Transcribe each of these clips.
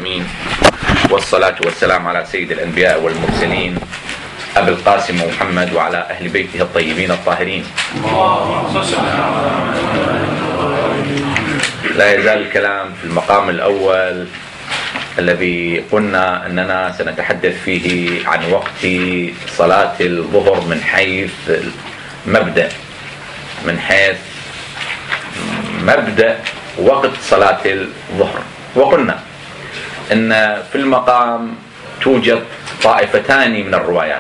العالمين، والصلاة والسلام على سيد الأنبياء والمرسلين أبي القاسم محمد وعلى أهل بيته الطيبين الطاهرين. لا يزال الكلام في المقام الأول الذي قلنا أننا سنتحدث فيه عن وقت صلاة الظهر من حيث مبدأ وقت صلاة الظهر. وقلنا أن في المقام توجد طائفتان من الروايات،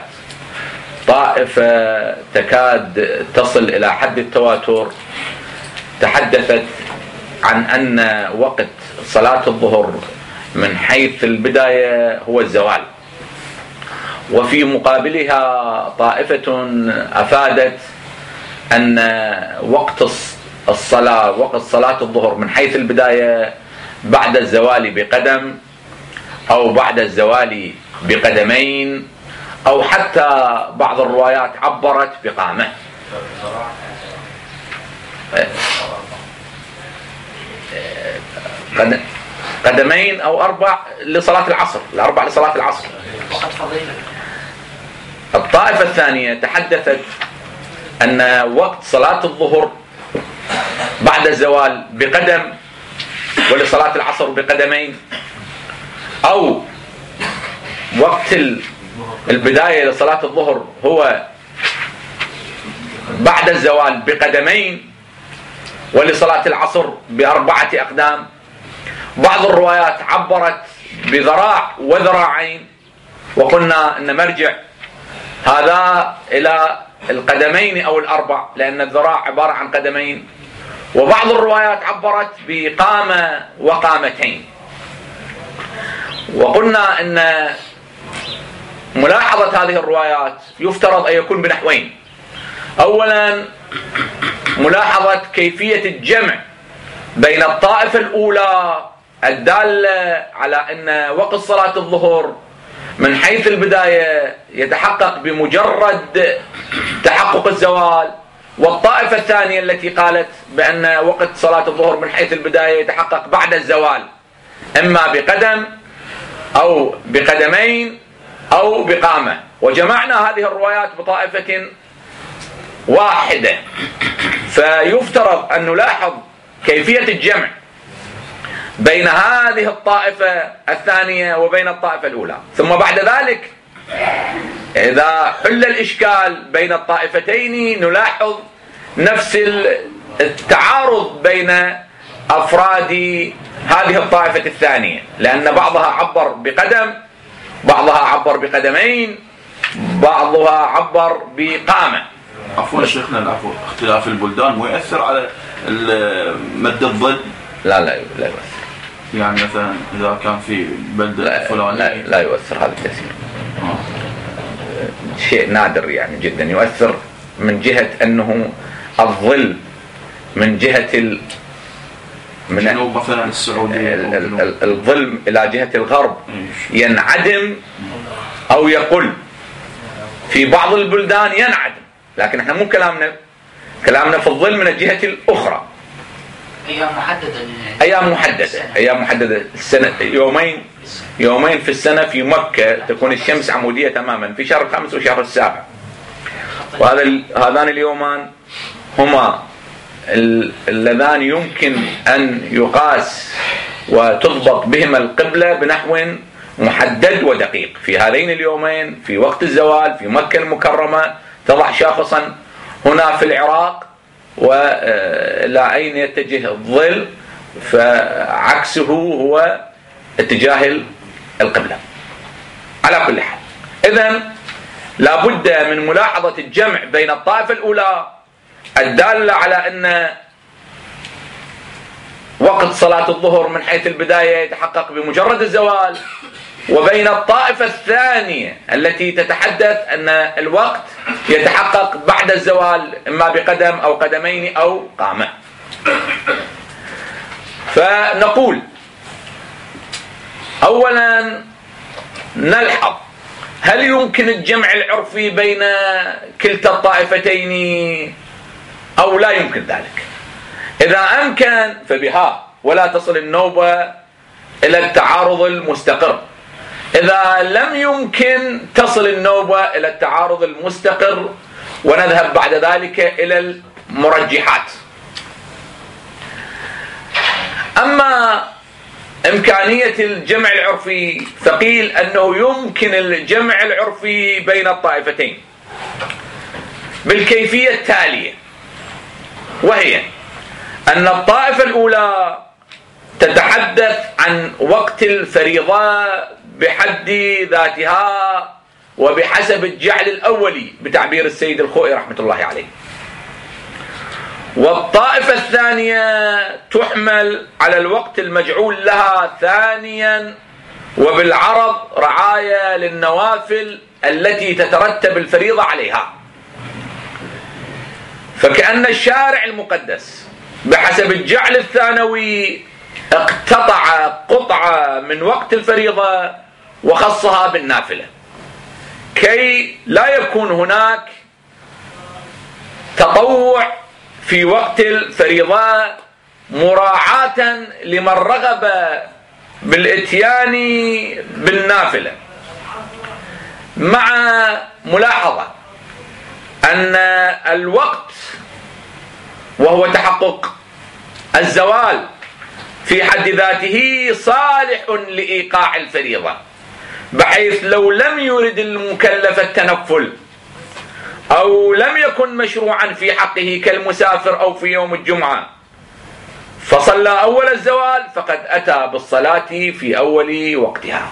طائفة تكاد تصل إلى حد التواتر تحدثت عن أن وقت صلاة الظهر من حيث البداية هو الزوال، وفي مقابلها طائفة أفادت أن وقت الصلاة وقت صلاة الظهر من حيث البداية بعد الزوال بقدم أو بعد الزوال بقدمين، أو حتى بعض الروايات عبرت بقامة. قدمين أو أربع لصلاة العصر، الأربع لصلاة العصر. الطائفة الثانية تحدثت أن وقت صلاة الظهر بعد الزوال بقدم ولصلاة العصر بقدمين، أو وقت البداية لصلاة الظهر هو بعد الزوال بقدمين ولصلاة العصر بأربعة أقدام. بعض الروايات عبرت بذراع وذراعين، وقلنا أن مرجع هذا إلى القدمين أو الأربع، لأن الذراع عبارة عن قدمين. وبعض الروايات عبرت بقامة وقامتين. وقلنا أن ملاحظة هذه الروايات يفترض أن يكون بنحوين. أولا ملاحظة كيفية الجمع بين الطائفة الأولى الدالة على أن وقت صلاة الظهر من حيث البداية يتحقق بمجرد تحقق الزوال، والطائفة الثانية التي قالت بأن وقت صلاة الظهر من حيث البداية يتحقق بعد الزوال إما بقدم أو بقدمين أو بقامة. وجمعنا هذه الروايات بطائفة واحدة، فيفترض أن نلاحظ كيفية الجمع بين هذه الطائفة الثانية وبين الطائفة الأولى. ثم بعد ذلك إذا حل الإشكال بين الطائفتين نلاحظ نفس التعارض بين أفراد هذه الطائفة الثانية، لأن بعضها عبر بقدم، بعضها عبر بقدمين، بعضها عبر بقامة. عفوا شيخنا، العفو، اختلاف البلدان مو يأثر على مد الظل؟ لا يؤثر. يعني مثلا إذا كان في بلدة فلانية لا يؤثر هذا التأثير. شيء نادر يعني جدا. يؤثر من جهة أنه الظل من جهة جنوب مثلا السعودية، الظل إلى جهة الغرب ينعدم أو يقل. في بعض البلدان ينعدم، لكن احنا مو كلامنا في الظل من الجهة الأخرى. أيام محددة السنة، يومين في السنة في مكة تكون الشمس عمودية تماما، في شهر 5 وشهر 7. وهذان اليومان هما اللذان يمكن أن يقاس وتضبط بهما القبلة بنحو محدد ودقيق. في هذين اليومين في وقت الزوال في مكة المكرمة تضع شاخصا هنا في العراق وإلى أين يتجه الظل، فعكسه هو اتجاه القبلة. على كل حال، إذن لابد من ملاحظة الجمع بين الطائفة الأولى الدالة على أن وقت صلاة الظهر من حيث البداية يتحقق بمجرد الزوال، وبين الطائفة الثانية التي تتحدث أن الوقت يتحقق بعد الزوال إما بقدم أو قدمين أو قامة. فنقول أولا نلحظ هل يمكن الجمع العرفي بين كلتا الطائفتين أو لا يمكن ذلك. إذا أمكن فبها، ولا تصل النوبة إلى التعارض المستقر. إذا لم يمكن تصل النوبة إلى التعارض المستقر، ونذهب بعد ذلك إلى المرجحات. أما إمكانية الجمع العرفي فقيل أنه يمكن الجمع العرفي بين الطائفتين بالكيفية التالية، وهي أن الطائفة الأولى تتحدث عن وقت الفريضة بحد ذاتها وبحسب الجعل الأولي بتعبير السيد الخوئي رحمة الله عليه، والطائفة الثانية تحمل على الوقت المجعول لها ثانيا وبالعرض رعاية للنوافل التي تترتب الفريضة عليها. فكأن الشارع المقدس بحسب الجعل الثانوي اقتطع قطعة من وقت الفريضة وخصها بالنافلة، كي لا يكون هناك تطوع في وقت الفريضة مراعاة لمن رغب بالاتيان بالنافلة، مع ملاحظة أن الوقت وهو تحقق الزوال في حد ذاته صالح لإيقاع الفريضة، بحيث لو لم يرد المكلف التنفل أو لم يكن مشروعا في حقه كالمسافر أو في يوم الجمعة فصلى أول الزوال فقد أتى بالصلاة في أول وقتها.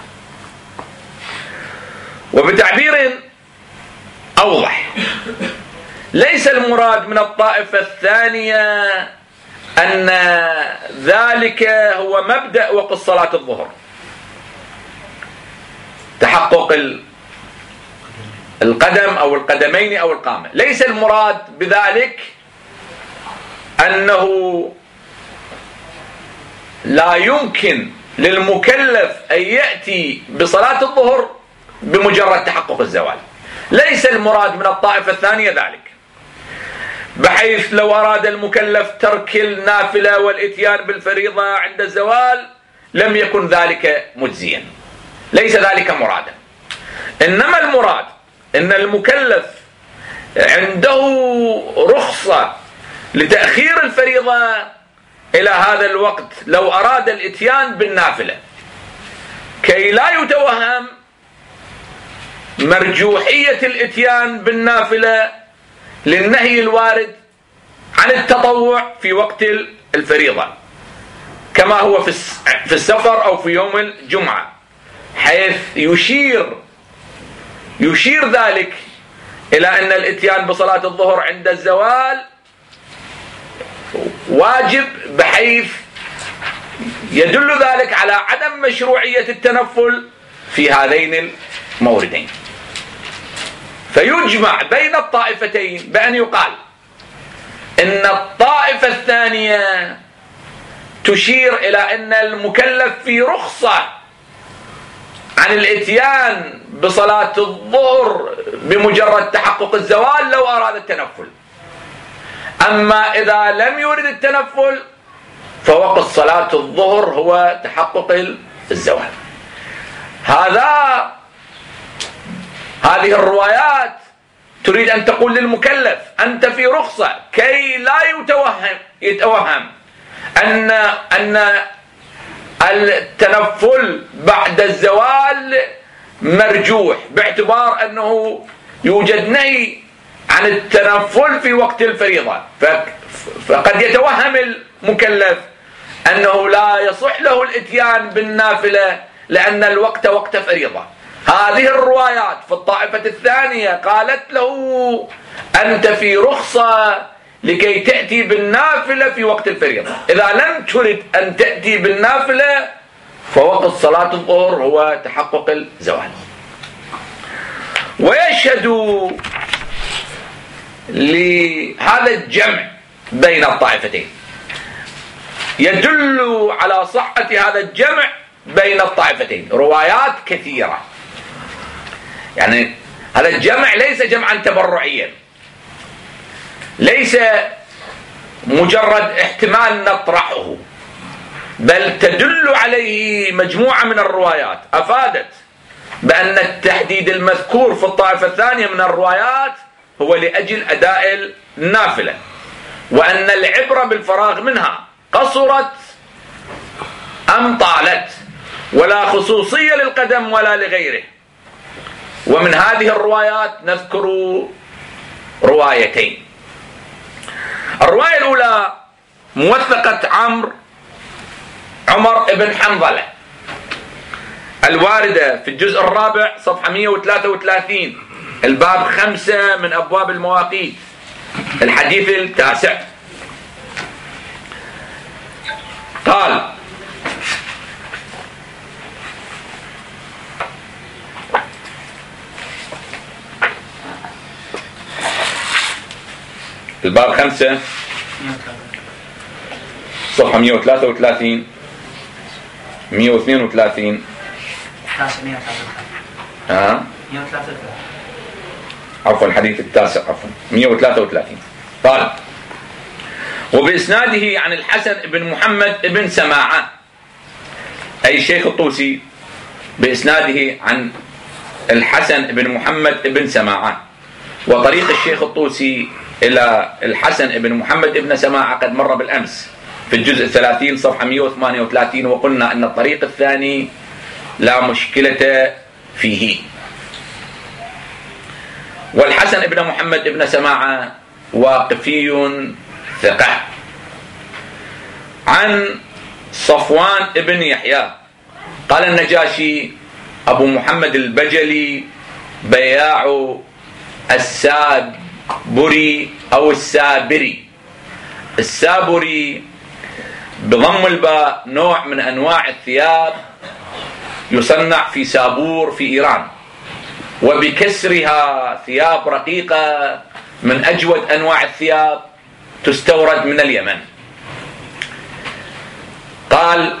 وبتعبير أوضح، ليس المراد من الطائفة الثانية أن ذلك هو مبدأ وقت صلاة الظهر، تحقق القدم أو القدمين أو القامة. ليس المراد بذلك أنه لا يمكن للمكلف أن يأتي بصلاة الظهر بمجرد تحقق الزوال. ليس المراد من الطائفة الثانية ذلك، بحيث لو أراد المكلف ترك النافلة والإتيان بالفريضة عند الزوال لم يكن ذلك مجزيا. ليس ذلك مرادا، إنما المراد إن المكلف عنده رخصة لتأخير الفريضة إلى هذا الوقت لو أراد الإتيان بالنافلة، كي لا يتوهم مرجوحية الإتيان بالنافلة للنهي الوارد عن التطوع في وقت الفريضة، كما هو في السفر أو في يوم الجمعة، حيث يشير ذلك إلى أن الإتيان بصلاة الظهر عند الزوال واجب، بحيث يدل ذلك على عدم مشروعية التنفل في هذين الموردين. فيجمع بين الطائفتين بأن يقال إن الطائفة الثانية تشير إلى أن المكلف في رخصة عن الاتيان بصلاة الظهر بمجرد تحقق الزوال لو أراد التنفل، أما إذا لم يرد التنفل فوقت صلاة الظهر هو تحقق الزوال. هذه الروايات تريد أن تقول للمكلف أنت في رخصة، كي لا يتوهم أن التنفل بعد الزوال مرجوح، باعتبار أنه يوجد نهي عن التنفل في وقت الفريضة، فقد يتوهم المكلف أنه لا يصح له الإتيان بالنافلة لأن الوقت وقت فريضة. هذه الروايات في الطائفة الثانية قالت له أنت في رخصة لكي تأتي بالنافلة في وقت الفريضة، إذا لم ترد أن تأتي بالنافلة فوقت صلاة الظهر هو تحقق الزوال. ويشهد لهذا الجمع بين الطائفتين، يدل على صحة هذا الجمع بين الطائفتين روايات كثيرة. يعني هذا الجمع ليس جمعا تبرعيا، ليس مجرد احتمال نطرحه، بل تدل عليه مجموعة من الروايات أفادت بأن التحديد المذكور في الطائفة الثانية من الروايات هو لأجل أداء النافلة، وأن العبرة بالفراغ منها قصرت أم طالت، ولا خصوصية للقدم ولا لغيره. ومن هذه الروايات نذكر روايتين. الرواية الأولى موثقة عمر بن حنظلة الواردة في الجزء الرابع صفحة 133 الباب 5 من أبواب المواقيت الحديث التاسع. قال: الباب 5 صفحة 133 132 عفوا الحديث التاسع 133. قال: وبإسناده عن الحسن بن محمد بن سماعة، أي الشيخ الطوسي، بإسناده عن الحسن بن محمد بن سماعة. وطريق الشيخ الطوسي إلى الحسن بن محمد بن سماعة قد مر بالأمس في الجزء 30 صفحة 138، وقلنا أن الطريق الثاني لا مشكلة فيه. والحسن بن محمد بن سماعة واقفي ثقة. عن صفوان بن يحيى قال النجاشي: أبو محمد البجلي بياع السابري أو السابري. السابري بضم الباء نوع من أنواع الثياب يصنع في سابور في إيران، وبكسرها ثياب رقيقة من أجود أنواع الثياب تستورد من اليمن. قال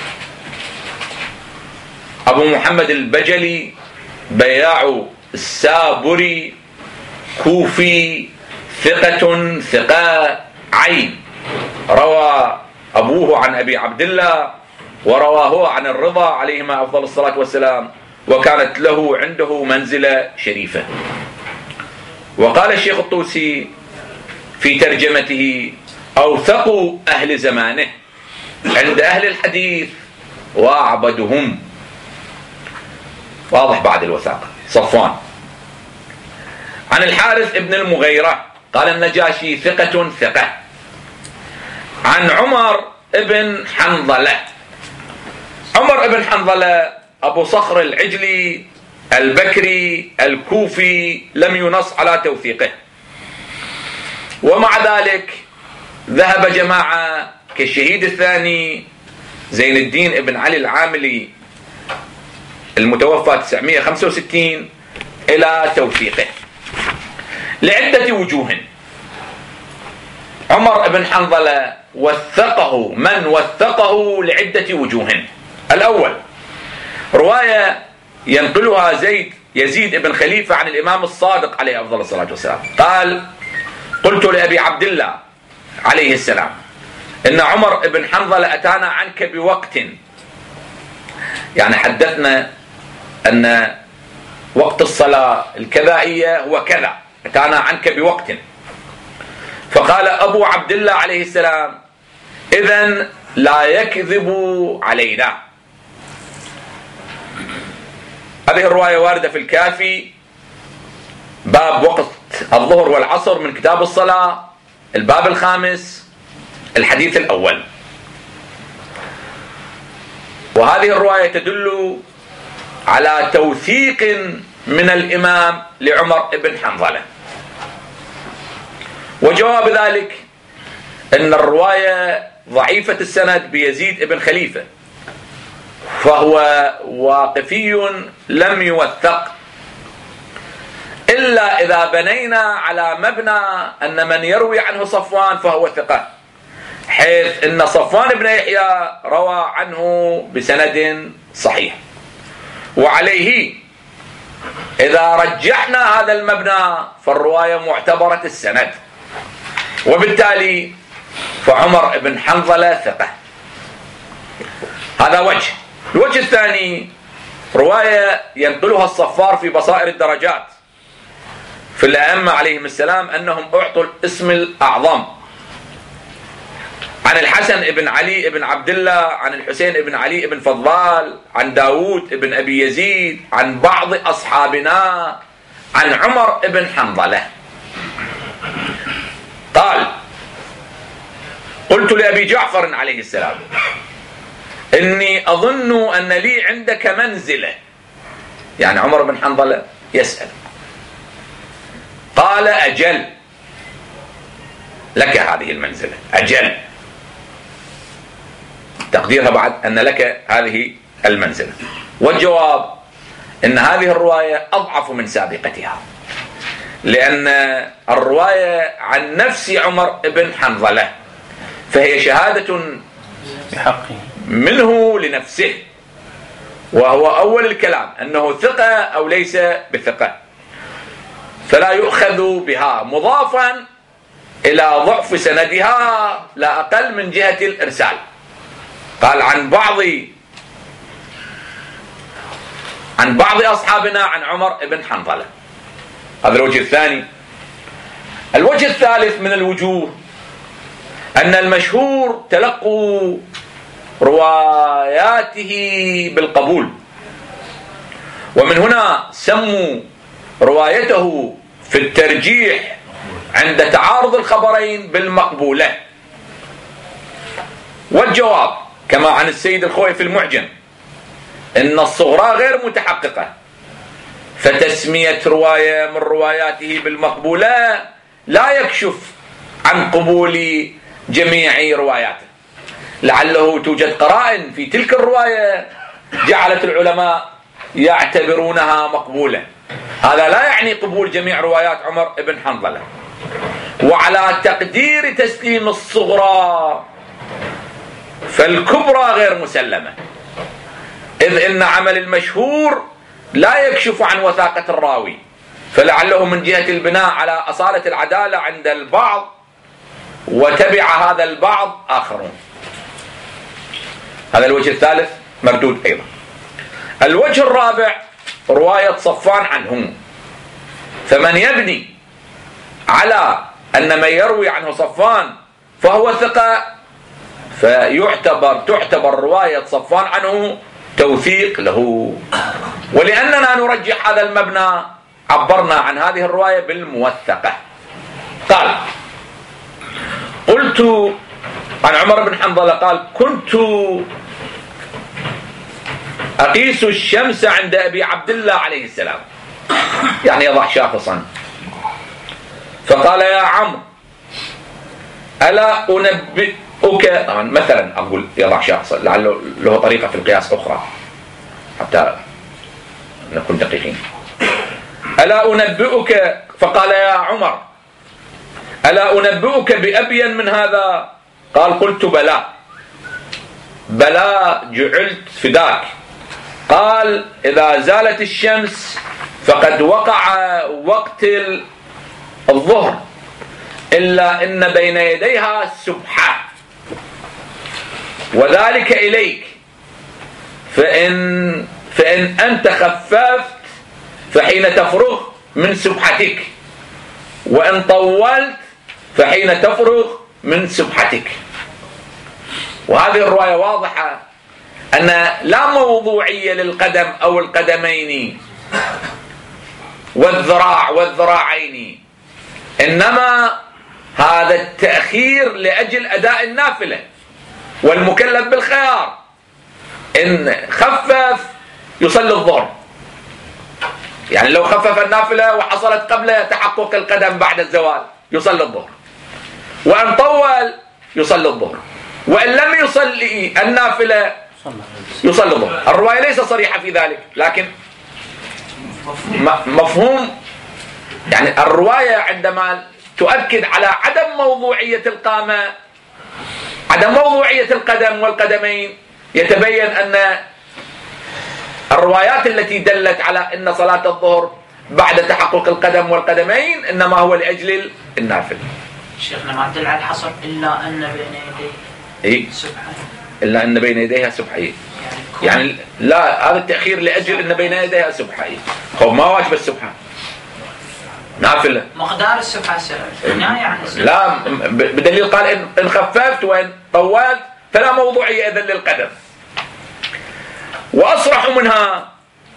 أبو محمد البجلي بياع السابري كوفي ثقة عين، روى أبوه عن أبي عبد الله ورواه عن الرضا عليهما أفضل الصلاة والسلام، وكانت له عنده منزلة شريفة. وقال الشيخ الطوسي في ترجمته: أوثق أهل زمانه عند أهل الحديث وأعبدهم. واضح بعد الوثاقة. صفوان. عن الحارث ابن المغيرة قال النجاشي: ثقة. عن عمر ابن حنظلة. عمر ابن حنظلة أبو صخر العجلي البكري الكوفي لم ينص على توثيقه، ومع ذلك ذهب جماعة كالشهيد الثاني زين الدين ابن علي العاملي المتوفى 965 إلى توثيقه لعدة وجوه. عمر بن حنظلة وثقه من وثقه لعدة وجوه. الأول رواية ينقلها يزيد بن خليفة عن الإمام الصادق عليه أفضل الصلاة والسلام قال: قلت لأبي عبد الله عليه السلام إن عمر بن حنظلة أتانا عنك بوقت، يعني حدثنا أن وقت الصلاة الكذائية هو كذا، أتانا عنك بوقت. فقال أبو عبد الله عليه السلام: إذن لا يكذب علينا. هذه الرواية واردة في الكافي باب وقت الظهر والعصر من كتاب الصلاة الباب 5 الحديث الأول. وهذه الرواية تدل على توثيق من الإمام لعمر بن حنظلة. وجواب ذلك أن الرواية ضعيفة السند بيزيد بن خليفة، فهو واقفي لم يوثق، إلا إذا بنينا على مبنى أن من يروي عنه صفوان فهو ثقة، حيث أن صفوان بن يحيى روى عنه بسند صحيح. وعليه إذا رجحنا هذا المبنى فالرواية معتبرة السند، وبالتالي فعمر بن حنظلة ثقة. هذا وجه. الوجه الثاني رواية ينقلها الصفار في بصائر الدرجات في الأئمة عليهم السلام أنهم أعطوا الاسم الأعظم، عن الحسن بن علي بن عبد الله، عن الحسين بن علي بن فضال، عن داود بن أبي يزيد، عن بعض أصحابنا، عن عمر بن حنظلة قال: قلت لأبي جعفر عليه السلام: إني أظن أن لي عندك منزلة. يعني عمر بن حنظلة يسأل. قال: أجل، لك هذه المنزلة. أجل، تقديرها بعد أن لك هذه المنزلة. والجواب أن هذه الرواية أضعف من سابقتها، لأن الرواية عن نفس عمر بن حنظلة، فهي شهادة منه لنفسه، وهو أول الكلام أنه ثقة أو ليس بثقة، فلا يؤخذ بها، مضافا إلى ضعف سندها لا أقل من جهة الإرسال. قال: عن بعض أصحابنا عن عمر بن حنظلة. هذا الوجه الثاني. الوجه الثالث من الوجوه أن المشهور تلقوا رواياته بالقبول، ومن هنا سموا روايته في الترجيح عند تعارض الخبرين بالمقبولة. والجواب كما عن السيد الخوئي في المعجم إن الصغرى غير متحققة، فتسمية رواية من رواياته بالمقبولة لا يكشف عن قبول جميع رواياته، لعله توجد قرائن في تلك الرواية جعلت العلماء يعتبرونها مقبولة. هذا لا يعني قبول جميع روايات عمر بن حنظلة. وعلى تقدير تسليم الصغرى فالكبرى غير مسلمة، إذ إن عمل المشهور لا يكشف عن وثاقة الراوي، فلعله من جهة البناء على أصالة العدالة عند البعض وتبع هذا البعض آخرون. هذا الوجه الثالث مردود أيضا. الوجه الرابع رواية صفان عنه، فمن يبني على أن من يروي عنه صفان فهو ثقة تعتبر رواية صفان عنه توثيق له. ولأننا نرجح هذا المبنى عبرنا عن هذه الرواية بالموثقة. قال: قلت عن عمر بن حنظلة قال: كنت أقيس الشمس عند أبي عبد الله عليه السلام، يعني يضع شاخصا، فقال: يا عمرو ألا أنبئك، مثلا أقول يضع شاخصا، لعله له طريقة في القياس أخرى حتى نكون دقيقين. ألا أنبئك، فقال: يا عمر ألا أنبئك بأبين من هذا؟ قال: قلت بلى. بلى جعلت فداك. قال: إذا زالت الشمس فقد وقع وقت الظهر، إلا إن بين يديها سبحة، وذلك إليك، فإن أنت خففت فحين تفرغ من سبحتك، وإن طولت فحين تفرغ من سبحتك. وهذه الرواية واضحة أن لا موضوعية للقدم أو القدمين والذراع والذراعين، إنما هذا التأخير لأجل أداء النافلة، والمكلف بالخيار إن خفف يصلي الظهر، يعني لو خفف النافلة وحصلت قبل تحقق القدم بعد الزوال يصلي الظهر، وأن طول يصلي الظهر، وإن لم يصلي النافلة يصلي الظهر. الرواية ليس صريحة في ذلك، لكن مفهوم، يعني الرواية عندما تؤكد على عدم موضوعية القامة، عدم موضوعية القدم والقدمين، يتبين أن الروايات التي دلت على أن صلاة الظهر بعد تحقق القدم والقدمين إنما هو لأجل النافل. شيخنا ما تدل على الحصر إلا أن بين يديه سبحانه، إلا أن بين يديها سبحية. يعني لا، هذا التأخير لأجل أن بين يديها سبحية. هو ما واجب السبحة، نافلة. مقدار السبحة يعني لا، بدليل قال إن خففت وإن طولت فلا موضوعية إذن للقدم. وأصرح منها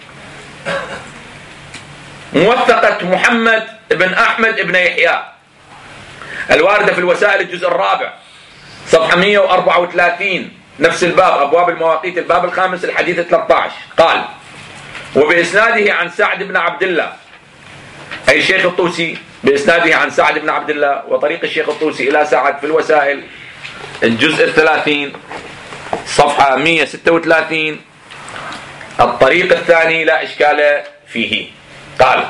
موثقة محمد بن أحمد بن يحيى الواردة في الوسائل الجزء الرابع صفحة 134 نفس الباب، أبواب المواقيت، الباب الخامس الحديث 13. قال: وبإسناده عن سعد بن عبد الله، أي الشيخ الطوسي، بإسناده عن سعد بن عبد الله، وطريق الشيخ الطوسي إلى سعد في الوسائل الجزء 30 صفحة 136 الطريق الثاني لا إشكال فيه. قال: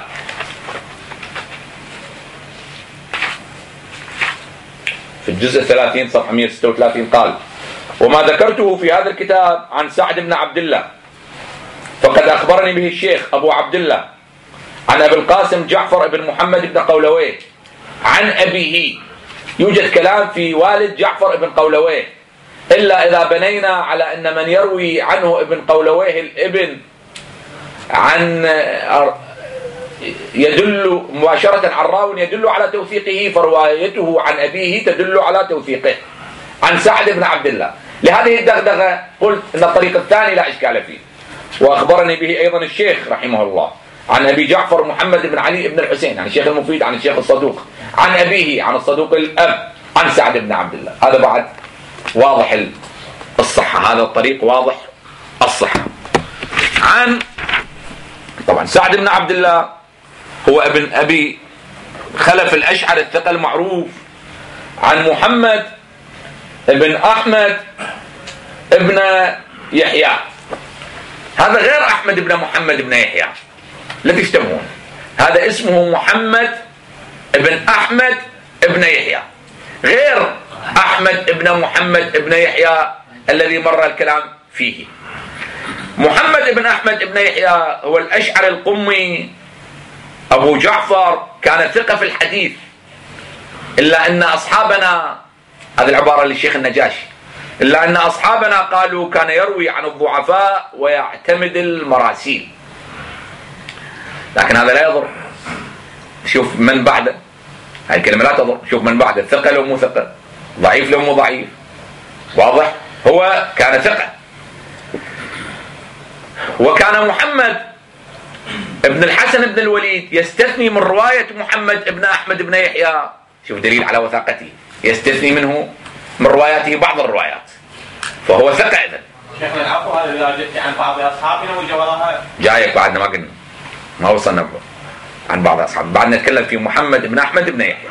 في الجزء 30 صفحة 136 قال: وما ذكرته في هذا الكتاب عن سعد بن عبد الله فقد أخبرني به الشيخ أبو عبد الله عن أبي القاسم جعفر بن محمد بن قولويه عن أبيه. يوجد كلام في والد جعفر بن قولويه، إلا إذا بنينا على أن من يروي عنه ابن قولويه الابن عن يدل مباشرة عن راو يدل على توثيقه، فروايته عن أبيه تدل على توثيقه عن سعد بن عبد الله. لهذه الدغدغة قلت أن الطريق الثاني لا إشكال فيه. وأخبرني به أيضا الشيخ رحمه الله عن أبي جعفر محمد بن علي بن الحسين عن الشيخ المفيد عن الشيخ الصدوق عن أبيه عن الصدوق الأب عن سعد بن عبد الله. هذا بعد واضح الصحة، هذا الطريق واضح الصحة. عن طبعا سعد بن عبد الله هو ابن أبي خلف الأشعري الثقة المعروف، عن محمد ابن أحمد ابن يحيى. هذا غير أحمد بن محمد بن يحيى، لا تشتبهون، هذا اسمه محمد ابن أحمد ابن يحيى، غير أحمد ابن محمد ابن يحيى الذي مر الكلام فيه. محمد ابن أحمد ابن يحيى هو الأشعري القمي أبو جعفر، كان ثقة في الحديث، إلا أن أصحابنا، هذه العبارة للشيخ النجاشي، إلا أن أصحابنا قالوا كان يروي عن الضعفاء ويعتمد المراسيل. لكن هذا لا يضر. شوف من بعده، هذه الكلمة لا تضر. شوف من بعده، ثقة لو مو ثقة، ضعيف لو مو ضعيف، واضح؟ هو كان ثقة. وكان محمد ابن الحسن بن الوليد يستثني من رواية محمد ابن أحمد بن يحيى، شوف دليل على وثاقته، يستثني منه من رواياته بعض الروايات، فهو ثقة. إذن شيخنا العفو، هذا إذا جئت عن بعض أصحابنا وجوارها جايك بعدنا، ما قلنا، ما وصلنا عن بعض أصحاب، بعد نتكلم في محمد بن أحمد بن يحيى.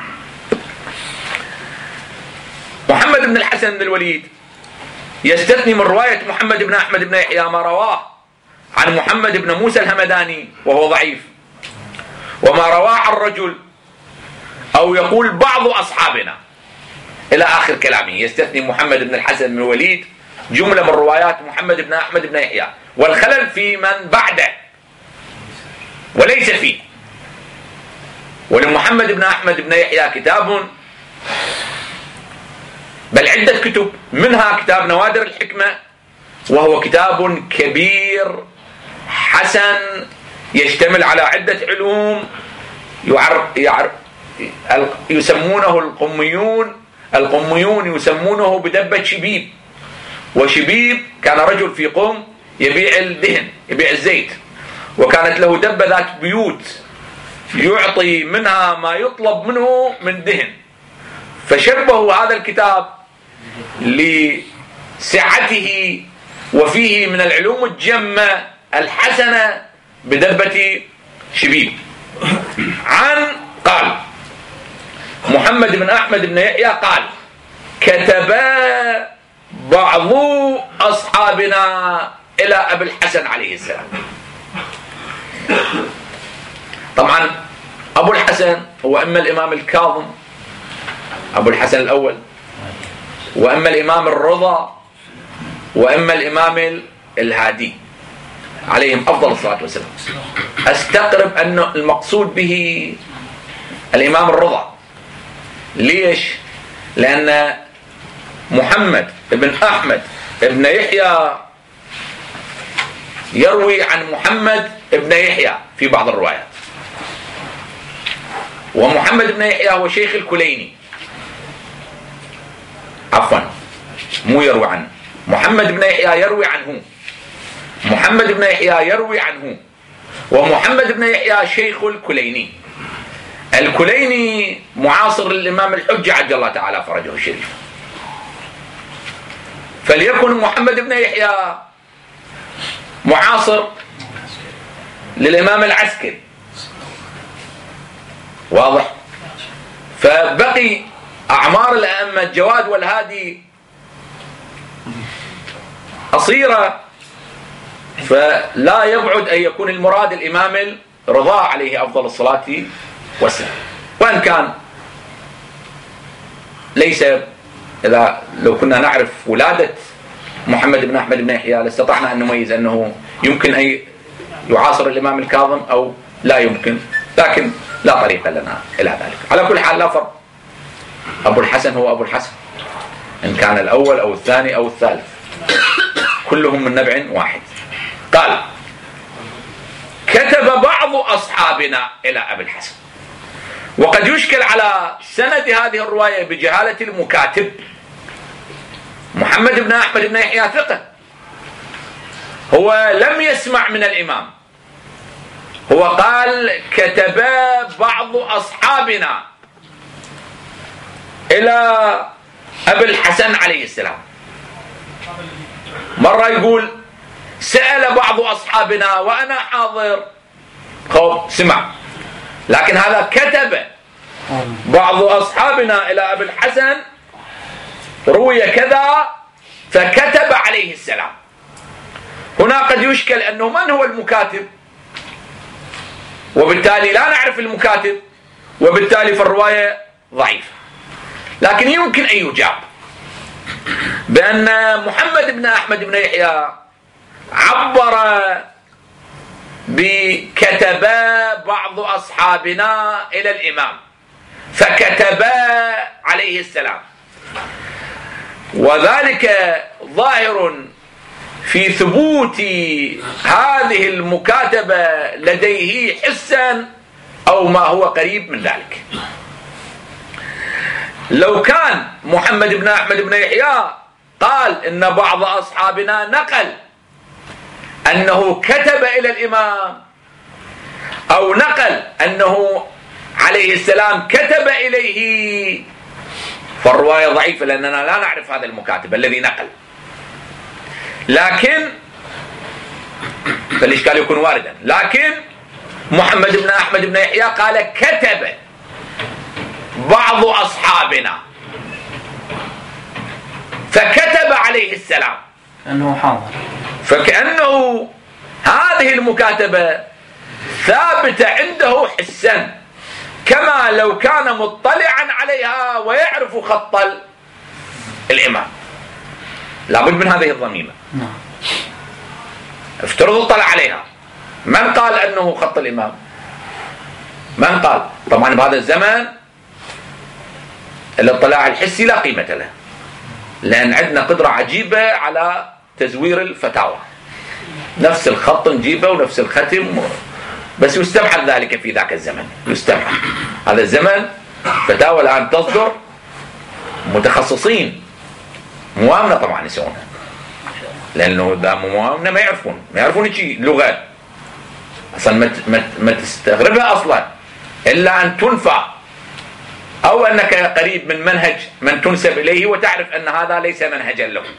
محمد بن الحسن بن الوليد يستثني من رواية محمد بن أحمد بن يحيى ما رواه عن محمد بن موسى الهمداني وهو ضعيف، وما رواه عن رجل، أو يقول بعض أصحابنا إلى آخر كلامه. يستثني محمد بن الحسن بن الوليد جملة من روايات محمد بن أحمد بن يحيى، والخلل في من بعده وليس فيه. ولمحمد بن أحمد بن يحيى كتاب، بل عدة كتب، منها كتاب نوادر الحكمة، وهو كتاب كبير حسن يشتمل على عدة علوم يسمونه القميون يسمونه بدبة شبيب. وشبيب كان رجل في قم يبيع الدهن، يبيع الزيت، وكانت له دبة ذات بيوت يعطي منها ما يطلب منه من دهن، فشبهوا هذا الكتاب لسعته وفيه من العلوم الجمة الحسنة بدبة شبيب. قال محمد بن أحمد بن يحيى قال: كتب بعض أصحابنا إلى أبي الحسن عليه السلام. طبعا أبو الحسن هو إما الإمام الكاظم أبو الحسن الأول، وإما الإمام الرضا، وإما الإمام الهادي عليهم أفضل الصلاة والسلام. أستقرب أن المقصود به الإمام الرضا. ليش؟ لأن محمد بن أحمد بن يحيى يروي عن محمد بن يحيى في بعض الروايات، ومحمد بن يحيى هو شيخ الكليني، عفوا مو يروي عنه، محمد بن يحيى يروي عنه، محمد بن يحيى يروي عنه، ومحمد بن يحيى شيخ الكليني. الكليني معاصر للإمام الحجة عجل الله تعالى فرجه الشريف، فليكن محمد بن يحيى معاصر للإمام العسكري، واضح؟ فبقي أعمار الأئمة الجواد والهادي قصيرة، فلا يبعد أن يكون المراد الإمام الرضا عليه أفضل الصلاة والسلام، وإن كان ليس، إذا لو كنا نعرف ولادة محمد بن أحمد بن يحيى لاستطعنا أن نميز أنه يمكن أن يعاصر الإمام الكاظم أو لا يمكن، لكن لا طريق لنا إلى ذلك. على كل حال لا فرق، أبو الحسن هو أبو الحسن، إن كان الأول أو الثاني أو الثالث، كلهم من نبع واحد. قال: كتب بعض أصحابنا إلى أبي الحسن. وقد يشكل على سند هذه الرواية بجهالة المكاتب. محمد بن أحمد بن يحيى ثقة، هو لم يسمع من الإمام، هو قال: كتب بعض أصحابنا إلى أبي الحسن عليه السلام. مرة يقول: سأل بعض أصحابنا وأنا حاضر، سمع، لكن هذا كتب بعض أصحابنا إلى أبي الحسن، روي كذا فكتب عليه السلام. هنا قد يشكل أنه من هو المكاتب، وبالتالي لا نعرف المكاتب، وبالتالي فالرواية ضعيفة. لكن يمكن أن يجاب بأن محمد بن أحمد بن يحيى عبر بكتب بعض أصحابنا إلى الإمام فكتب عليه السلام، وذلك ظاهر في ثبوت هذه المكاتبة لديه حسا أو ما هو قريب من ذلك. لو كان محمد بن أحمد بن يحيى قال إن بعض أصحابنا نقل أنه كتب إلى الإمام، أو نقل أنه عليه السلام كتب إليه، فالرواية ضعيفة لأننا لا نعرف هذا المكاتب الذي نقل. لكن فالإشكال يكون واردا، لكن محمد بن أحمد بن يحيى قال كتب بعض أصحابنا فكتب عليه السلام، أنه حاضر، فكأنه هذه المكاتبة ثابتة عنده حسا، كما لو كان مطلعا عليها ويعرف خط الإمام. لابد من هذه الضميمة. افترضوا اطلع عليها، من قال أنه خط الإمام؟ من قال؟ طبعا بهذا الزمن الاطلاع الحسي لا قيمة له، لأن عندنا قدرة عجيبة على تزوير الفتاوى، نفس الخط نجيبه ونفس الختم، بس يستبعد ذلك في ذاك الزمن، يستبعد. هذا الزمن فتاوى الآن تصدر متخصصين موامنة طبعا يسوونها، لأنه دام موامنة ما يعرفون شيء لغة أصلا، ما تستغربها أصلا إلا أن تنفع، أو أنك قريب من منهج من تنسب إليه وتعرف أن هذا ليس منهجا له.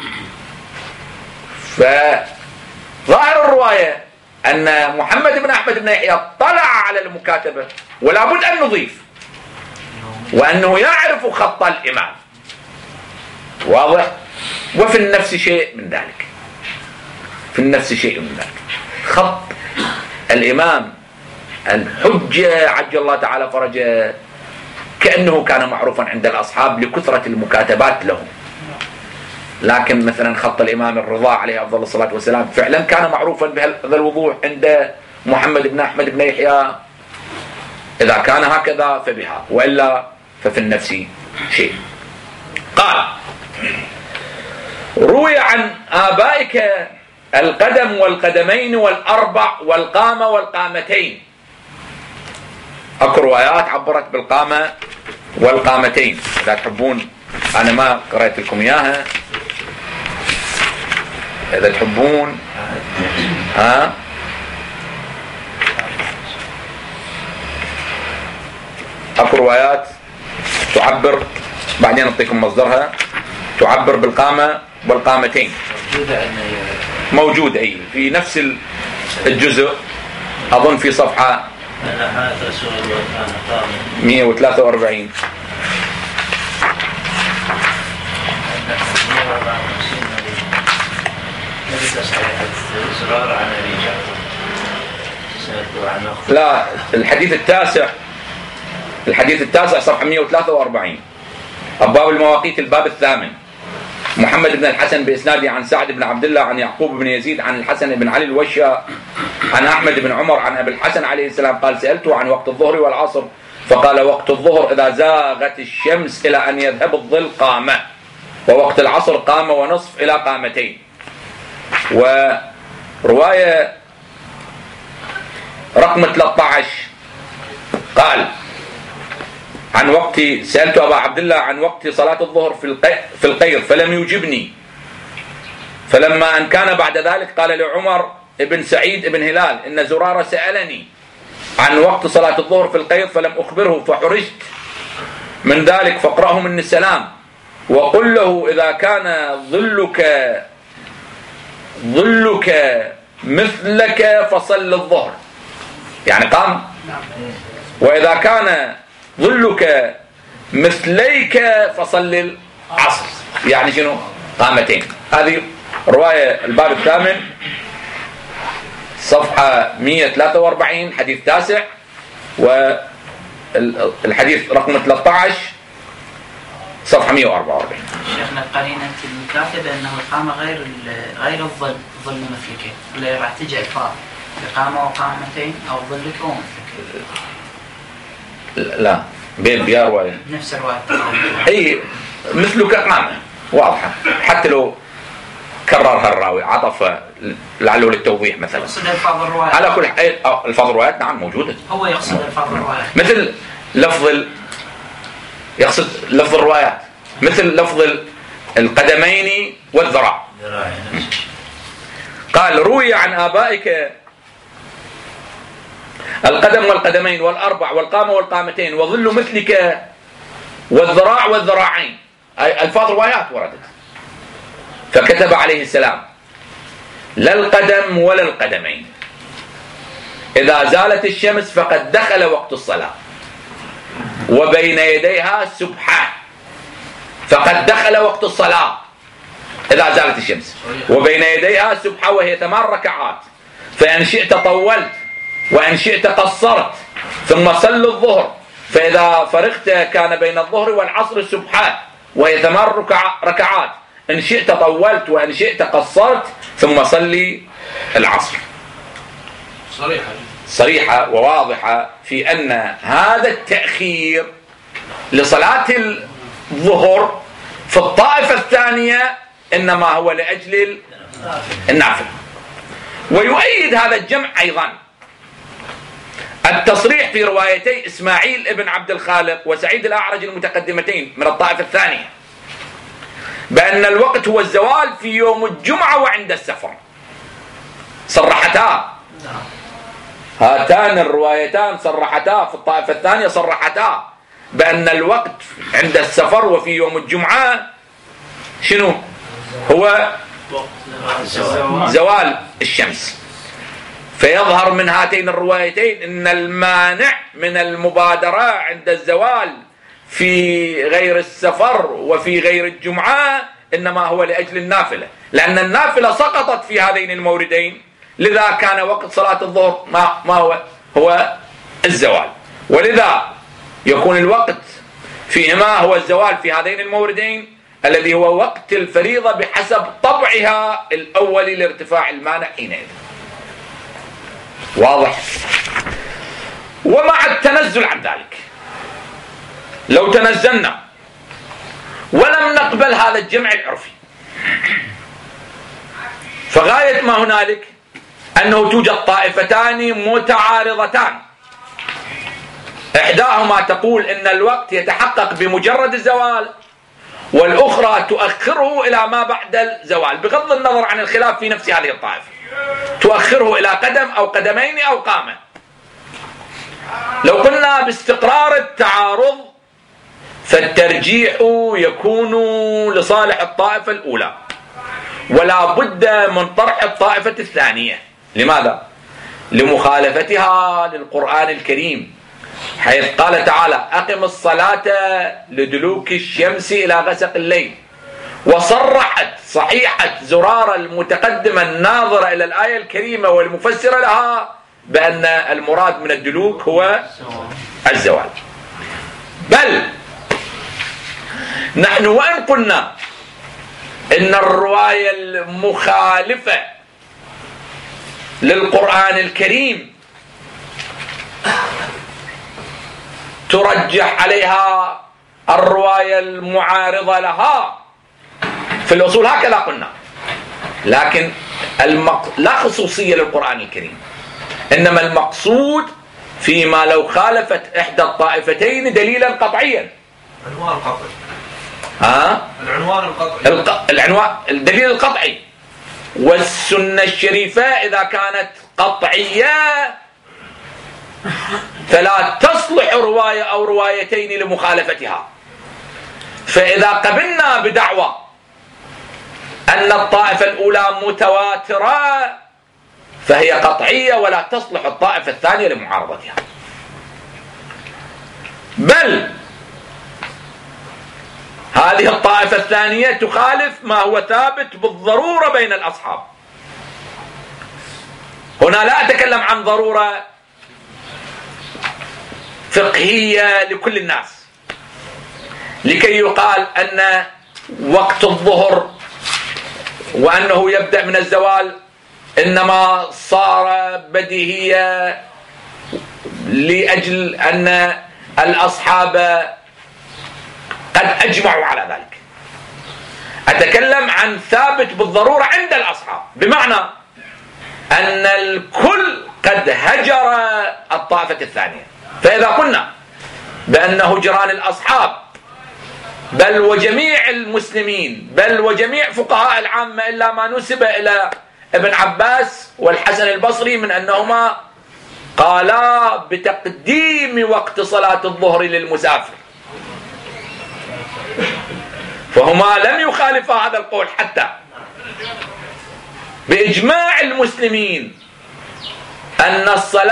فظاهر الرواية أن محمد بن أحمد بن يحيى طلع على المكاتبة، ولا بد أن نضيف وأنه يعرف خط الإمام، واضح؟ وفي النفس شيء من ذلك، في النفس شيء من ذلك خط الإمام الحجة عجل الله تعالى فرجه كأنه كان معروفا عند الأصحاب لكثرة المكاتبات لهم. لكن مثلا خط الإمام الرضا عليه أفضل الصلاة والسلام فعلا كان معروفا بهذا الوضوح عند محمد بن أحمد بن يحيى. إذا كان هكذا فبها، وإلا ففي النفس شيء. قال: روي عن آبائك القدم والقدمين والأربع والقامة والقامتين. أكو روايات عبرت بالقامة والقامتين، إذا تحبون أنا ما قرأت لكم إياها، إذا تحبون أكو روايات تعبر، بعدين أعطيكم مصدرها، تعبر بالقامة والقامتين. موجودة أي في نفس الجزء، أظن في صفحة 143. لا، الحديث التاسع صفحة 143، أبواب المواقيت الباب الثامن. محمد بن الحسن بإسناده عن سعد بن عبد الله عن يعقوب بن يزيد عن الحسن بن علي الوشاء عن أحمد بن عمر عن أبي الحسن عليه السلام قال: سألته عن وقت الظهر والعصر فقال: وقت الظهر إذا زاغت الشمس إلى أن يذهب الظل قامة، ووقت العصر قامة ونصف إلى قامتين. ورواية رقم 13 قال: عن وقت سألت أبا عبد الله عن وقت صلاة الظهر في القير فلم يجبني، فلما أن كان بعد ذلك قال لعمر ابن سعيد ابن هلال: إن زرارة سألني عن وقت صلاة الظهر في القير فلم أخبره فحرجت من ذلك، فاقرأه مني السلام وقل له: إذا كان ظلك مثلك فصل الظهر، يعني قام، وإذا كان ظلك مثليك فصل العصر، يعني شنو؟ قامتين. هذه رواية الباب الثامن صفحة 143 حديث تاسع، والحديث رقم 13 صفحة 144. شيخنا قرينة الكاتبة أنه القامة غير الظل مثلك، ولا راح تجي الفاء قامة وقامتين أو ظلك ومثلك؟ لا، بيا رواية نفس الرواية اي مثلك قامة واضحة، حتى لو كررها الراوي عطف لعله للتوضيح مثلا. يقصد الفاظ الروايات على كل الفاظ الروايات نعم موجودة. هو يقصد الفاظ الروايات مثل يقصد لفظ الروايات، مثل لفظ القدمين والذراع. قال: روي عن آبائك القدم والقدمين والأربع والقامة والقامتين وظل مثلك والذراع والذراعين. ألفاظ روايات وردت. فكتب عليه السلام: لا القدم ولا القدمين، إذا زالت الشمس فقد دخل وقت الصلاة، وبين يديها سبحة فقد دخل وقت الصلاة إذا زالت الشمس، وبين يديها سبحة وهي 8 ركعات، فإن شئت طولت وإن شئت قصرت، ثم صل الظهر، فإذا فرغت كان بين الظهر والعصر سبحة وهي 8 ركعات، إن شئت طولت وإن شئت قصرت، ثم صلي العصر. صريحة وواضحة في أن هذا التأخير لصلاة الظهر في الطائفة الثانية إنما هو لأجل النافل. ويؤيد هذا الجمع أيضا التصريح في روايتي إسماعيل ابن عبد الخالق وسعيد الأعرج المتقدمتين من الطائفة الثانية بأن الوقت هو الزوال في يوم الجمعة وعند السفر. صرحتا هاتان الروايتان، صرحتا في الطائفة الثانية، صرحتا بأن الوقت عند السفر وفي يوم الجمعة شنو هو؟ زوال الشمس. فيظهر من هاتين الروايتين أن المانع من المبادرة عند الزوال في غير السفر وفي غير الجمعة إنما هو لأجل النافلة، لأن النافلة سقطت في هذين الموردين، لذا كان وقت صلاة الظهر ما هو الزوال، ولذا يكون الوقت فيهما هو الزوال في هذين الموردين الذي هو وقت الفريضة بحسب طبعها الأولي لارتفاع المانع حينئذ. واضح؟ ومع التنزل عن ذلك، لو تنزلنا ولم نقبل هذا الجمع العرفي فغاية ما هنالك أنه توجد طائفتان متعارضتان، إحداهما تقول إن الوقت يتحقق بمجرد الزوال، والأخرى تؤخره إلى ما بعد الزوال، بغض النظر عن الخلاف في نفس هذه الطائفة، تؤخره إلى قدم أو قدمين أو قامة. لو قلنا باستقرار التعارض فالترجيح يكون لصالح الطائفة الأولى، ولا بد من طرح الطائفة الثانية. لماذا؟ لمخالفتها للقرآن الكريم، حيث قال تعالى: أقم الصلاة لدلوك الشمس إلى غسق الليل، صحيحة زرار المتقدمة الناظرة إلى الآية الكريمة والمفسرة لها بأن المراد من الدلوك هو الزوال. بل نحن وإن قلنا إن الرواية المخالفة للقرآن الكريم ترجح عليها الرواية المعارضة لها في الأصول، هكذا قلنا، لكن لا خصوصية للقرآن الكريم، إنما المقصود فيما لو خالفت إحدى الطائفتين دليلا قطعيا. العنوان القطعي. العنوان القطعي. الدليل القطعي. والسنة الشريفة إذا كانت قطعية فلا تصلح رواية أو روايتين لمخالفتها. فإذا قبلنا بدعوى أن الطائفة الأولى متواترة فهي قطعية ولا تصلح الطائفة الثانية لمعارضتها. بل هذه الطائفة الثانية تخالف ما هو ثابت بالضرورة بين الأصحاب. هنا لا أتكلم عن ضرورة فقهية لكل الناس لكي يقال أن وقت الظهر وأنه يبدأ من الزوال إنما صار بديهية لأجل أن الأصحاب قد أجمعوا على ذلك. أتكلم عن ثابت بالضرورة عند الأصحاب، بمعنى أن الكل قد هجر الطائفة الثانية. فإذا قلنا بأن هجران الأصحاب بل وجميع المسلمين بل وجميع فقهاء العامة إلا ما نسب إلى ابن عباس والحسن البصري من أنهما قالا بتقديم وقت صلاة الظهر للمسافر، فهما لم يخالفا هذا القول حتى بإجماع المسلمين أن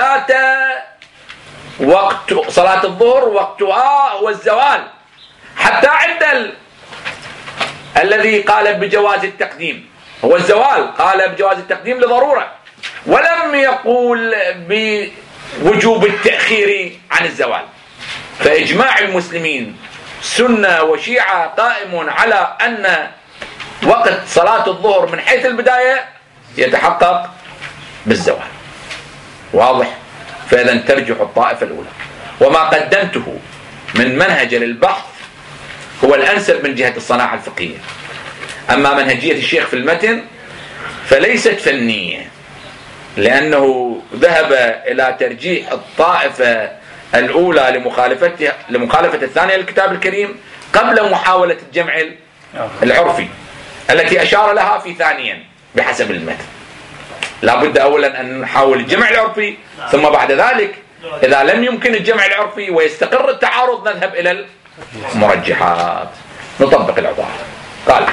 وقت صلاة الظهر وقتها هو الزوال، حتى عند الذي قال بجواز التقديم هو الزوال، قال بجواز التقديم لضرورة، ولم يقول بوجوب التأخير عن الزوال. فإجماع المسلمين سنة وشيعة قائم على أن وقت صلاة الظهر من حيث البداية يتحقق بالزوال. واضح؟ فإذا ترجح الطائفة الأولى، وما قدمته من منهج للبحث هو الأنسب من جهة الصناعة الفقهية. أما منهجية الشيخ في المتن فليست فنية، لأنه ذهب إلى ترجيح الطائفة الأولى لمخالفة الثانية للكتاب الكريم قبل محاولة الجمع العرفي التي أشار لها في ثانيا بحسب المتن. لا بد أولا أن نحاول الجمع العرفي، ثم بعد ذلك إذا لم يمكن الجمع العرفي ويستقر التعارض نذهب إلى المرجحات. نطبق العبارة. قال: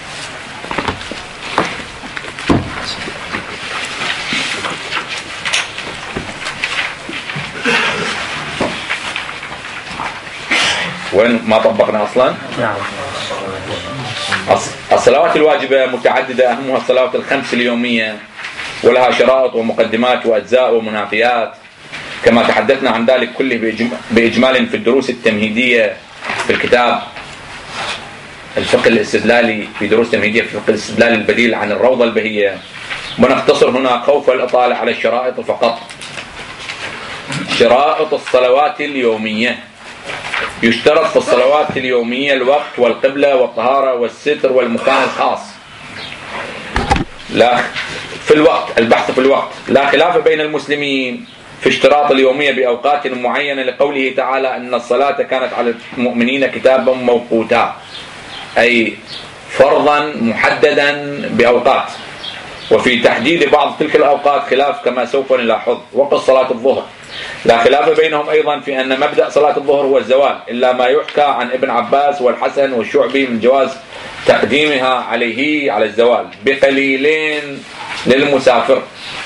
وين ما طبقنا أصلا؟ الصلوات الواجبة متعددة، أهمها الصلوات الخمس اليومية، ولها شرائط ومقدمات وأجزاء ومنافيات، كما تحدثنا عن ذلك كله بإجمال في الدروس التمهيدية في الكتاب الفقه الاستدلالي، في دروس تمهيدية في الفقه الاستدلالي البديل عن الروضة البهية. ونقتصر هنا خوف الإطالة على الشرائط فقط. شرائط الصلوات اليومية: يشترط في الصلوات اليومية الوقت والقبلة والطهارة والستر والمكان الخاص. لا في الوقت، البحث في الوقت، لا خلاف بين المسلمين في اشتراط اليومية بأوقات معينة، لقوله تعالى إن الصلاة كانت على المؤمنين كتابا موقوتا، أي فرضا محددا بأوقات. وفي تحديد بعض تلك الأوقات خلاف كما سوف نلاحظ. وقت صلاة الظهر لا خلاف بينهم أيضا في أن مبدأ صلاة الظهر هو الزوال، إلا ما يحكى عن ابن عباس والحسن والشعبي من جواز تقديمها عليه على الزوال بقليلين للمسافر.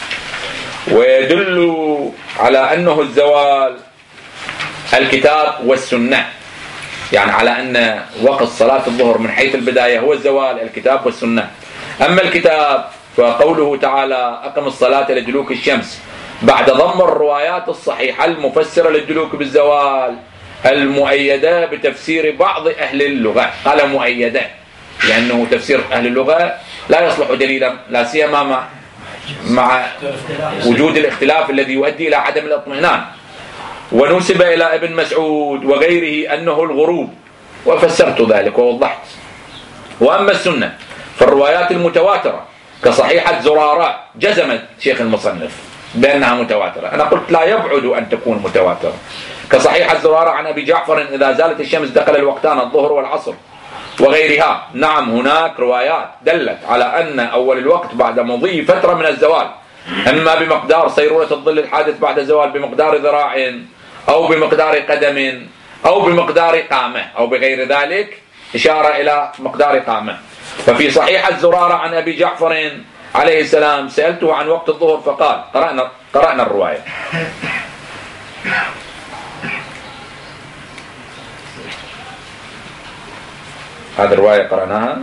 ويدل على أنه الزوال الكتاب والسنة، يعني على أن وقت صلاة الظهر من حيث البداية هو الزوال الكتاب والسنة. أما الكتاب فقوله تعالى أقم الصلاة لدلوك الشمس، بعد ضم الروايات الصحيحة المفسرة للدلوك بالزوال المؤيدة بتفسير بعض أهل اللغة. قال مؤيدة لأنه تفسير أهل اللغة لا يصلح دليلا، لا سيما مع وجود الاختلاف الذي يؤدي إلى عدم الاطمئنان. ونسب إلى ابن مسعود وغيره أنه الغروب، وفسرت ذلك ووضحت. وأما السنة فالروايات المتواترة كصحيحة زرارة جزمت شيخ المصنف بأنها متواترة، أنا قلت لا يبعد أن تكون متواترة، كصحيحة زرارة عن أبي جعفر إذا زالت الشمس دخل الوقتان الظهر والعصر وغيرها. نعم هناك روايات دلت على أن أول الوقت بعد مضي فترة من الزوال، إما بمقدار صيرورة الظل الحادث بعد الزوال بمقدار ذراع أو بمقدار قدم أو بمقدار قامة أو بغير ذلك، إشارة إلى مقدار قامة. ففي صحيحة زرارة عن أبي جعفر عليه السلام سألته عن وقت الظهر فقال، قرأنا الرواية، هذه الرواية قرأناها.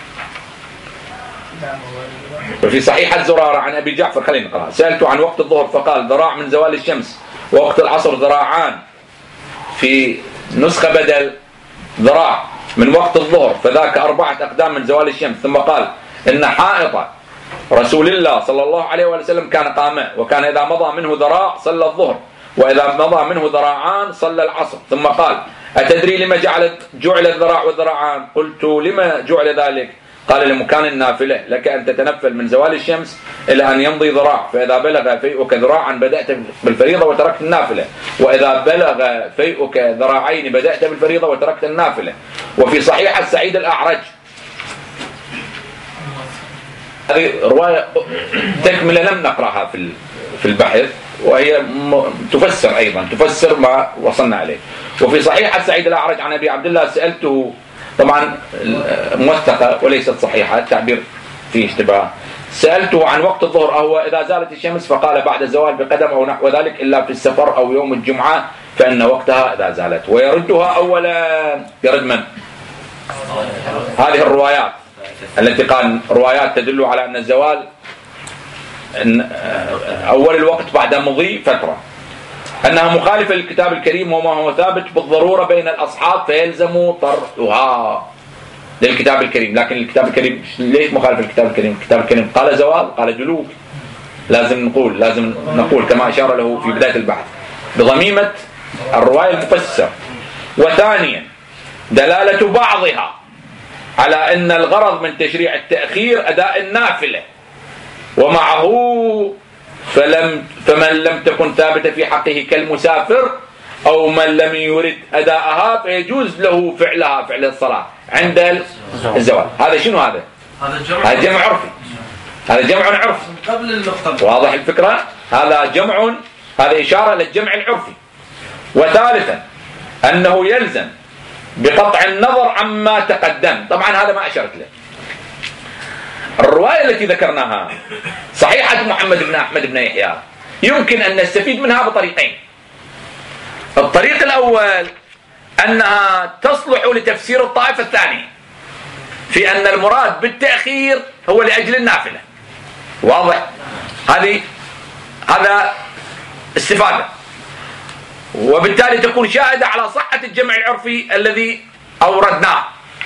وفي صحيحة زرارة عن أبي جعفر خلينا نقرأ، سألته عن وقت الظهر فقال ذراع من زوال الشمس، ووقت العصر ذراعان، في نسخة بدل ذراع من وقت الظهر فذاك 4 أقدام من زوال الشمس. ثم قال إن حائط رسول الله صلى الله عليه وسلم كان قامة، وكان إذا مضى منه ذراع صلى الظهر، وإذا مضى منه ذراعان صلى العصر. ثم قال أتدري لما جعل الذراع والذراعان؟ قلت لما جعل ذلك؟ قال لمكان النافلة، لك أن تتنفل من زوال الشمس إلى أن يمضي ذراع، فإذا بلغ فيئك ذراعا بدأت بالفريضة وتركت النافلة، وإذا بلغ فيئك ذراعين بدأت بالفريضة وتركت النافلة. وفي صحيحة سعيد الأعرج، هذه رواية تكملة لم نقرأها في البحث، وهي تفسر أيضا تفسر ما وصلنا عليه. وفي صحيحة سعيد الأعرج عن أبي عبد الله سألته، طبعا موثقة وليست صحيحة، التعبير فيه اشتباه، سألته عن وقت الظهر أهو إذا زالت الشمس؟ فقال بعد الزوال بقدم أو نحو ذلك، إلا في السفر أو يوم الجمعة فإن وقتها إذا زالت. ويردها أولا، يرد من؟ هذه الروايات التي قال روايات تدل على أن الزوال أول الوقت بعد مضي فترة، أنها مخالفة للكتاب الكريم وما هو ثابت بالضرورة بين الأصحاب فيلزم طرحها للكتاب الكريم. لكن الكتاب الكريم ليش مخالف للكتاب الكريم؟ الكتاب الكريم قال زوال، قال دلوك، لازم نقول كما أشار له في بداية البحث بضميمة الرواية المفسرة. وثانيا دلالة بعضها على أن الغرض من تشريع التأخير أداء النافلة، ومعه فمن لم تكن ثابتة في حقه كالمسافر أو من لم يرد أداءها فيجوز له فعلها، فعل الصلاة عند الزوال. هذا شنو هذا؟ هذا جمع عرفي، هذا جمع عرفي قبل النقطة. واضح الفكرة؟ هذا جمع، هذا إشارة للجمع العرفي. وثالثا أنه يلزم بقطع النظر عما تقدم، طبعا هذا ما أشرت له. الرواية التي ذكرناها صحيحة محمد بن أحمد بن يحيى يمكن أن نستفيد منها بطريقين. الطريق الأول أنها تصلح لتفسير الطائفة الثانية في أن المراد بالتأخير هو لأجل النافلة، واضح؟ هذا استفادة، وبالتالي تكون شاهدة على صحة الجمع العرفي الذي أوردناه.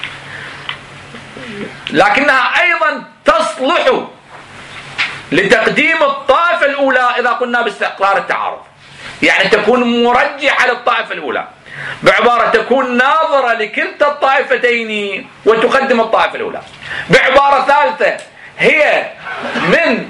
لكنها أيضا تصلح لتقديم الطائفة الأولى إذا قلنا باستقرار التعارض، يعني تكون مرجحة للطائفة الأولى، بعبارة تكون ناظرة لكلتا الطائفتين وتقدم الطائفة الأولى. بعبارة ثالثة هي من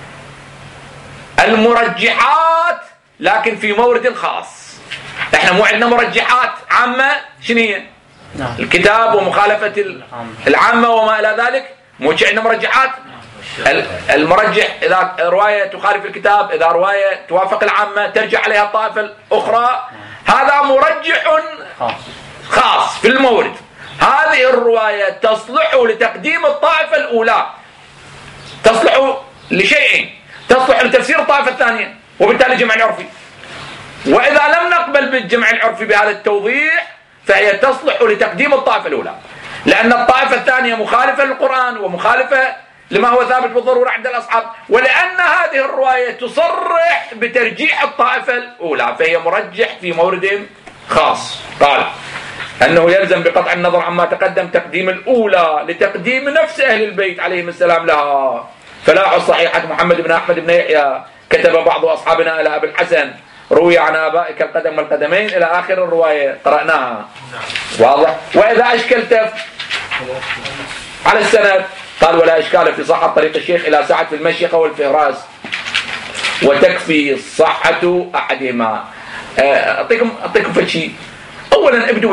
المرجحات لكن في مورد خاص. احنا مو عندنا مرجحات عامة، شنو هي؟ الكتاب ومخالفة العامة وما إلى ذلك. مو عندنا مرجحات. المرجح إذا رواية تخالف الكتاب، إذا رواية توافق العامة ترجع عليها الطائفة الأخرى، هذا مرجح خاص في المورد. هذه الرواية تصلح لتقديم الطائفة الأولى، تصلح لشيئين: تصلح لتفسير الطائفة الثانية وبالتالي جمع العرفي. وإذا لم نقبل بالجمع العرفي بهذا التوضيح فهي تصلح لتقديم الطائفة الأولى، لأن الطائفة الثانية مخالفة للقرآن ومخالفة لما هو ثابت بالضرورة عند الأصحاب، ولأن هذه الرواية تصرح بترجيح الطائفة الأولى فهي مرجح في مورد خاص. قال أنه يلزم بقطع النظر عما تقدم تقديم الأولى لتقديم نفس أهل البيت عليهم السلام لها. فلا صحيحة محمد بن أحمد بن يحيى كتب بعض أصحابنا إلى أبي الحسن روي عن آبائك القدم والقدمين إلى آخر الرواية قرأناها. واضح؟ وإذا أشكلت على السند قال ولا إشكال في صحة طريق الشيخ إلى سعة في المشيخة والفهراس وتكفي صحة أحدهما. أعطيكم فشي. أولا ابدوا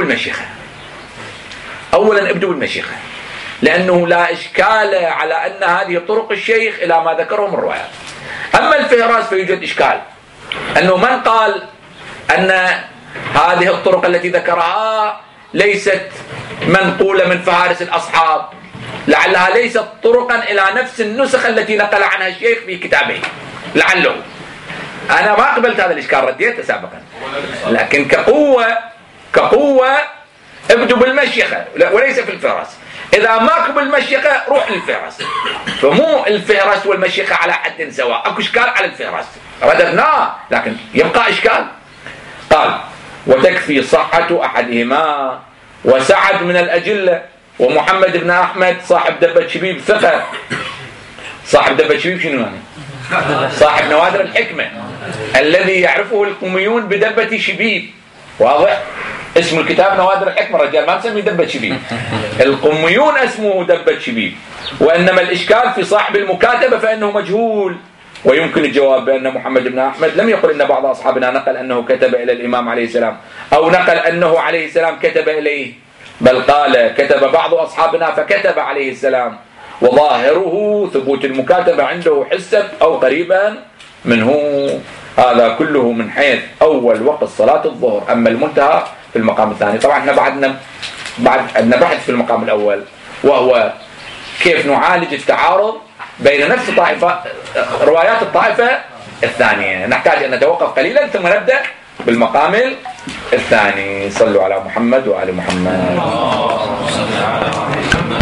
بالمشيخة، لأنه لا إشكال على أن هذه طرق الشيخ إلى ما ذكره من الروايات. أما الفهراس فيوجد إشكال، أنه من قال أن هذه الطرق التي ذكرها ليست منقولة من فهارس الأصحاب، لعلها ليست طرقا إلى نفس النسخ التي نقل عنها الشيخ في كتابه، لعله. أنا ما قبلت هذا الإشكال، رديته سابقا، لكن كقوة ابدوا بالمشيخة وليس في الفهرس. إذا ما قبل المشيخة روح للفهرس. فمو الفهرس والمشيخة على حد سواء، أكو إشكال على الفهرس رددناه لكن يبقى إشكال. قال وتكفي صحة أحدهما. وسعد من الأجلة، ومحمد بن أحمد صاحب دبة شبيب ثقة. صاحب دبة شبيب شنو يعني؟ صاحب نوادر الحكمة الذي يعرفه القوميون بدبة شبيب. واضح؟ اسم الكتاب نوادر الحكمة، الرجال ما مسمي دبة شبيب، القوميون اسمه دبة شبيب. وإنما الإشكال في صاحب المكاتبة فإنه مجهول. ويمكن الجواب بأن محمد بن أحمد لم يقل إن بعض أصحابنا نقل أنه كتب إلى الإمام عليه السلام، أو نقل أنه عليه السلام كتب إليه، بل قال كتب بعض أصحابنا فكتب عليه السلام، وظاهره ثبوت المكاتبة عنده حسا أو قريبا منه. هذا كله من حيث أول وقت صلاة الظهر. أما المنتهى في المقام الثاني. طبعا احنا بعد عندنا بحث في المقام الأول، وهو كيف نعالج التعارض بين نفس روايات الطائفة الثانية. نحتاج أن نتوقف قليلا ثم نبدأ بالمقام الثاني. صلوا على محمد وآل محمد.